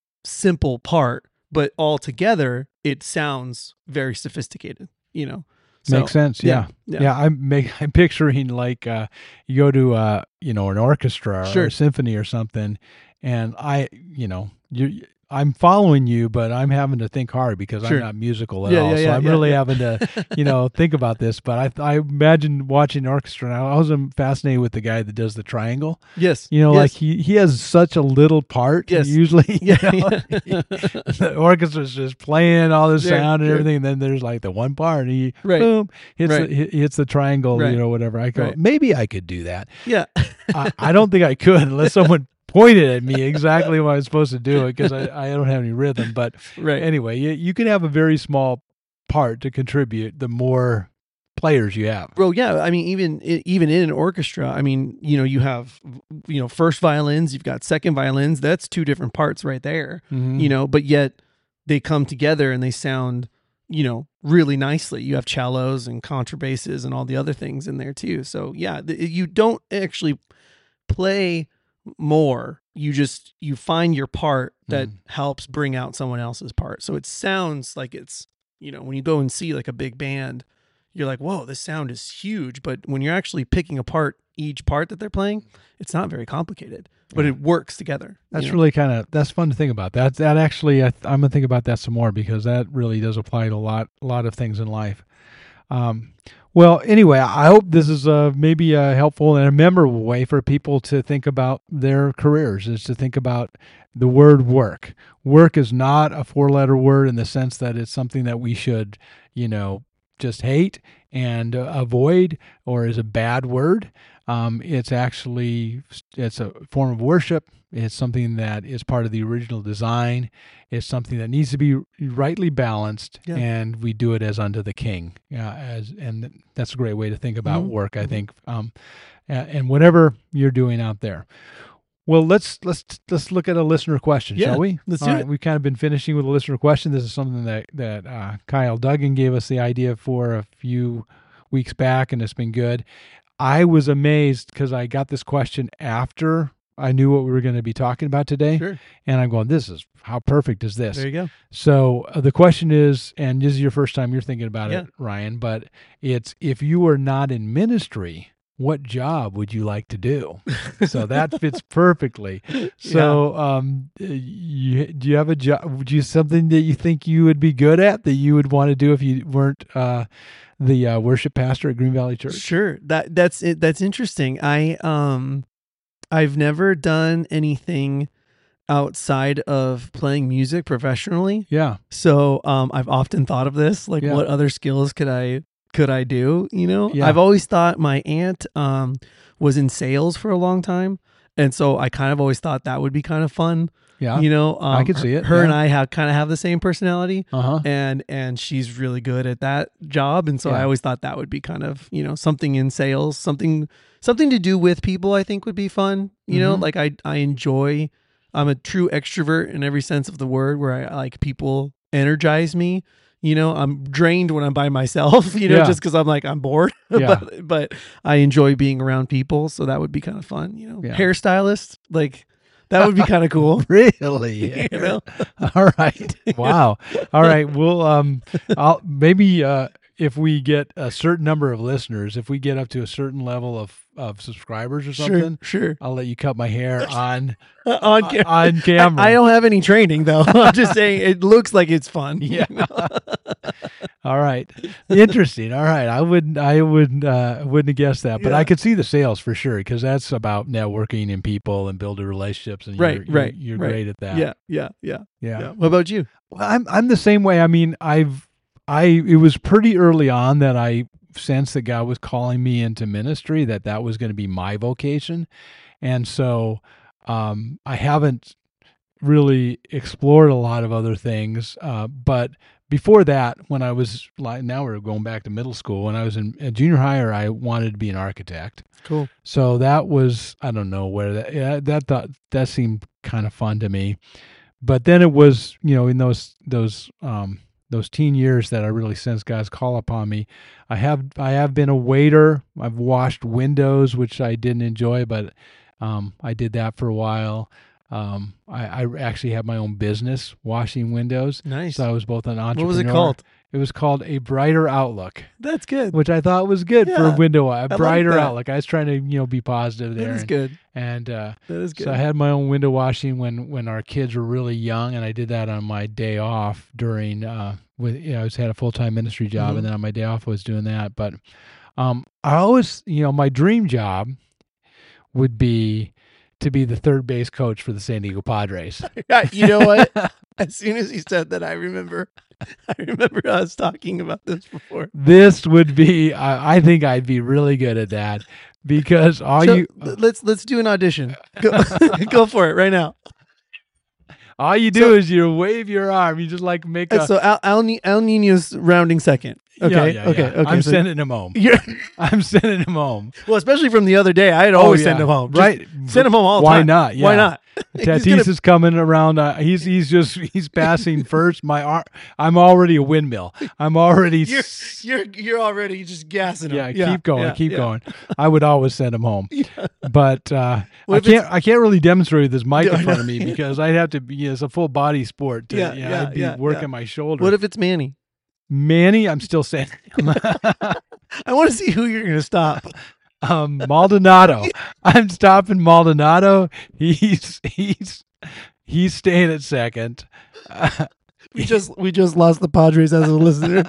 simple part, but all together it sounds very sophisticated, you know. So, Makes sense. Yeah. yeah, Yeah. I'm make, I'm picturing like uh, you go to uh, you know, an orchestra Sure. or a symphony or something, and I, you know, you I'm following you, but I'm having to think hard because Sure. I'm not musical at Yeah, all. yeah, so yeah, I'm yeah, really yeah. having to, you know, think about this. But I I imagine watching an orchestra. And I was fascinated with the guy that does the triangle. Yes. You know, yes. like he, he has such a little part. Yes. Usually, you Yeah, know, yeah. the orchestra's just playing all this Sure, sound and sure. everything, and then there's like the one part, and he Right. boom hits Right. the, hit- hits the triangle, Right. you know, whatever. I go, Right. maybe I could do that. Yeah. I, I don't think I could unless someone pointed at me exactly what I was supposed to do it, because I, I don't have any rhythm. But Right. anyway, you, you can have a very small part to contribute the more players you have. Bro, yeah. I mean, even even in an orchestra, I mean, you know, you have, you know, first violins, you've got second violins. That's two different parts right there, Mhm. you know, but yet they come together and they sound, you know, really nicely. You have cellos and contrabasses and all the other things in there too. So yeah, th- you don't actually play more. You just, you find your part that Mhm. helps bring out someone else's part. So it sounds like it's, you know, when you go and see like a big band, you're like, whoa, this sound is huge. But when you're actually picking apart each part that they're playing, it's not very complicated, but Yeah. it works together. That's you know? really kind of that's fun to think about. That that actually, I, I'm gonna think about that some more because that really does apply to a lot a lot of things in life. Um, well, anyway, I hope this is uh, maybe a helpful and a memorable way for people to think about their careers. Is to think about the word work. Work is not a four-letter word in the sense that it's something that we should, you know, just hate and uh, avoid, or is a bad word. Um, it's actually it's a form of worship. It's something that is part of the original design. It's something that needs to be rightly balanced, Yeah. and we do it as unto the King. Uh, as and that's a great way to think about Mhm. work, I think. Um, and, and whatever you're doing out there. Well, let's let's let's look at a listener question, Yeah, shall we? let's All do right, it. we've kind of been finishing with a listener question. This is something that that uh, Kyle Duggan gave us the idea for a few weeks back, and it's been good. I was amazed because I got this question after I knew what we were going to be talking about today, Sure. and I'm going, "This is how perfect is this?" There you go. So uh, the question is, and this is your first time you're thinking about Yeah. it, Ryan, but it's if you were not in ministry, what job would you like to do? So that fits perfectly. So, um, you, do you have a job? Do you something that you think you would be good at that you would want to do if you weren't uh, the uh, worship pastor at Green Valley Church? Sure. That that's it. That's interesting. I um, I've never done anything outside of playing music professionally. Yeah, So um, I've often thought of this, like, Yeah. what other skills could I could I do? You know, Yeah. I've always thought my aunt um, was in sales for a long time, and so I kind of always thought that would be kind of fun. yeah. You know, um, I could see it, Her and yeah. I have kind of have the same personality, Uh huh. and and she's really good at that job, and so I Yeah. always thought that would be kind of, you know, something in sales, something something to do with people. I think would be fun. You know, Mhm. like I I enjoy. I'm a true extrovert in every sense of the word, where I like people energize me. You know, I'm drained when I'm by myself, you know, Yeah. just because I'm like, I'm bored. Yeah. but, but I enjoy being around people. So that would be kind of fun, you know. Yeah. Hairstylist, like, that would be kind of cool. Really? You know? All right. Wow. All right. Well, um, I'll maybe uh, if we get a certain number of listeners, if we get up to a certain level of, of subscribers or Sure, something, sure. I'll let you cut my hair on On, ca- on camera. I, I don't have any training, though. I'm just saying it looks like it's fun. Yeah. All right. Interesting. All right. I wouldn't. I wouldn't. Uh, wouldn't have guessed that, but Yeah. I could see the sales for sure because that's about networking and people and building relationships, and Right, you're, right, You're, you're right. great at that. Yeah, yeah, yeah, Yeah. yeah. What about you? Well, I'm I'm the same way. I mean, I've I it was pretty early on that I sensed that God was calling me into ministry, that that was going to be my vocation, and so um, I haven't really explored a lot of other things. Uh, but before that, when I was like, now we're going back to middle school. When I was in, in junior higher, I wanted to be an architect. Cool. So that was, I don't know where that, yeah, that thought that seemed kind of fun to me. But then it was, you know, in those, those, um, those teen years that I really sensed God's call upon me. I have, I have been a waiter. I've washed windows, which I didn't enjoy, but, um, I did that for a while. Um, I, I actually have my own business washing windows. Nice. So I was both an entrepreneur. What was it called? It was called A Brighter Outlook, That's good. which I thought was good for a Yeah, window, a like brighter that. outlook. I was trying to, you know, be positive there. That is and, good. And, uh, That is good. so I had my own window washing when, when our kids were really young, and I did that on my day off during, uh, with, you know, I was had a full-time ministry job, Mhm. and then on my day off I was doing that. But, um, I always, you know, my dream job would be to be the third base coach for the San Diego Padres. Yeah, you know what? As soon as he said that, I remember. I remember us talking about this before. This would be, I, I think I'd be really good at that because all So, you, l- let's let's do an audition. Go, go for it right now. all you do So- is you wave your arm. You just like make a, So Al Al, Ni- Al Nino's rounding second. Okay, yeah, yeah, okay, yeah. okay. I'm so sending him home. you're- I'm sending him home. well, especially from the other day, I'd always Oh, send yeah. him home. Just Right. send him home all the Why time. not? Yeah. Why not? He's Tatis gonna- is coming around. Uh, he's he's just he's passing first. My ar- I'm already a windmill. I'm already You're s- you're you're already just gassing him. yeah, keep going, yeah, keep yeah. going. I would always send him home, but uh, What I if it's- can't. I can't really demonstrate with this mic No, in front no. of me because I'd have to be. It's a full body sport. To, Yeah, you know, yeah, I'd be yeah, working yeah. my shoulder. What if it's Manny? Manny? I'm still sending him. I want to see who you're going to stop. Um, Maldonado. I'm stopping Maldonado. He's he's he's staying at second. Uh, We just we just lost the Padres as a listener.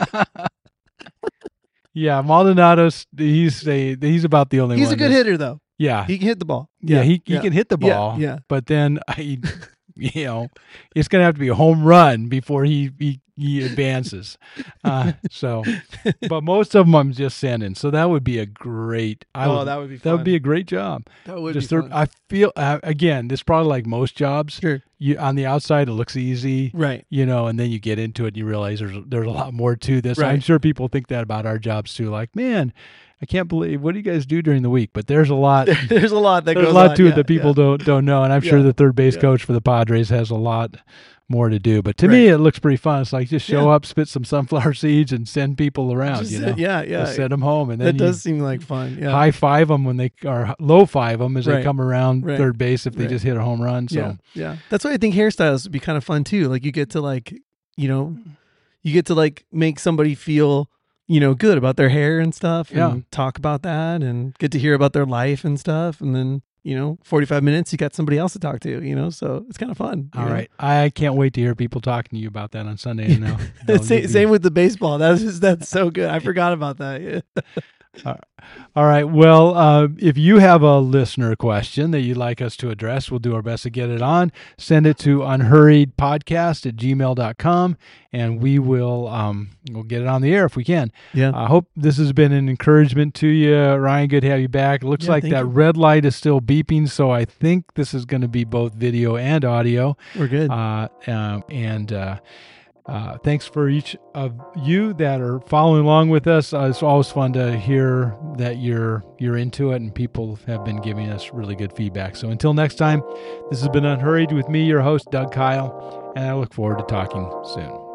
yeah, Maldonado's he's a, he's about the only He's one. a good that's- hitter, though. Yeah, He can hit the ball. yeah, he he yeah. can hit the Yeah, ball. yeah. But then I, you know, it's gonna have to be a home run before he he, he advances. Uh, so, but most of them I'm just sending. So that would be a great. I Oh, would, that would be that would fun. be a great job. That would Just be thir- fun. I feel uh, again, this is probably like most jobs. Sure. You on the outside, it looks easy, Right. you know, and then you get into it and you realize there's there's a lot more to this. Right. I'm sure people think that about our jobs too. Like, man, I can't believe what do you guys do during the week? But there's a lot. There's a lot that There's goes a lot on. to Yeah, it that people yeah. don't don't know, and I'm sure Yeah. the third base Yeah. coach for the Padres has a lot more to do. But to Right. me, it looks pretty fun. It's like just show Yeah. up, spit some sunflower seeds, and send people around. Just, you know, yeah, yeah. just send them home, and then That you does seem like fun. Yeah. high five them when they or low five them as they Right. come around Right. third base if they Right. just hit a home run. So Yeah, yeah. That's why I think hairstyles would be kind of fun too. Like you get to like, you know, you get to like make somebody feel, you know, good about their hair and stuff, and Yeah. talk about that, and get to hear about their life and stuff, and then you know, forty-five minutes, you got somebody else to talk to, you know, so it's kind of fun. you all know? right, I can't wait to hear people talking to you about that on Sunday. You know, They'll same, give you- same with the baseball. That's just, that's so good. I forgot about that. Yeah. All right. Well, uh, if you have a listener question that you'd like us to address, we'll do our best to get it on. Send it to unhurriedpodcast at gmail dot com, and we will um, we'll get it on the air if we can. Yeah. I hope this has been an encouragement to you. Ryan, good to have you back. It looks Yeah, like thank that you. red light is still beeping, so I think this is going to be both video and audio. We're good. Uh, um, and uh, uh, thanks for each of you that are following along with us. Uh, it's always fun to hear that you're you're into it, and people have been giving us really good feedback. So until next time, this has been Unhurried with me, your host, Doug Kyle, and I look forward to talking soon.